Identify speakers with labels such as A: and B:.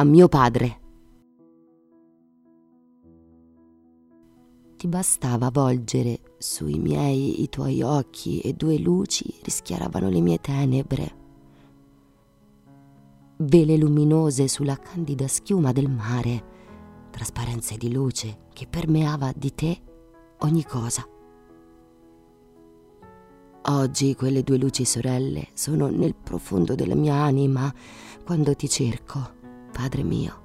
A: a mio padre. Ti bastava volgere sui miei i tuoi occhi e due luci rischiaravano le mie tenebre. Vele luminose sulla candida schiuma del mare, trasparenze di luce che permeava di te ogni cosa. Oggi quelle due luci sorelle sono nel profondo della mia anima quando ti cerco, Padre mio.